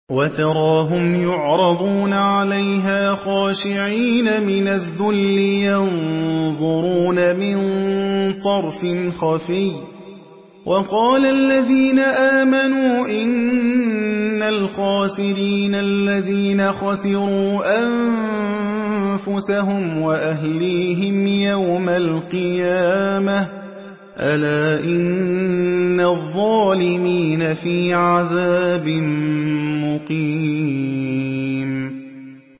وتراهم يعرضون عليها خاشعين من الذل ينظرون من طرف خفي وقال الذين آمنوا إن الخاسرين الذين خسروا أنفسهم وأهليهم يوم القيامة ألا إن الظالمين في عذاب مقيم